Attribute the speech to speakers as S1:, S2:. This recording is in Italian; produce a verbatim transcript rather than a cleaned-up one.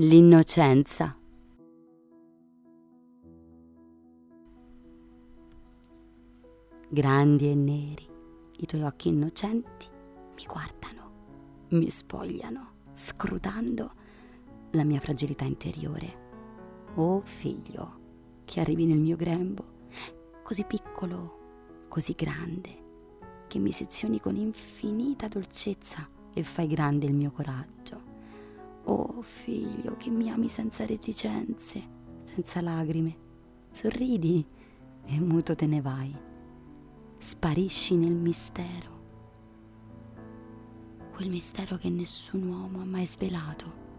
S1: L'innocenza. Grandi e neri, i tuoi occhi innocenti mi guardano, mi spogliano, scrutando la mia fragilità interiore. Oh figlio, che arrivi nel mio grembo, così piccolo, così grande, che mi sezioni con infinita dolcezza e fai grande il mio coraggio. Oh figlio, che mi ami senza reticenze, senza lacrime, sorridi e muto te ne vai, sparisci nel mistero, quel mistero che nessun uomo ha mai svelato,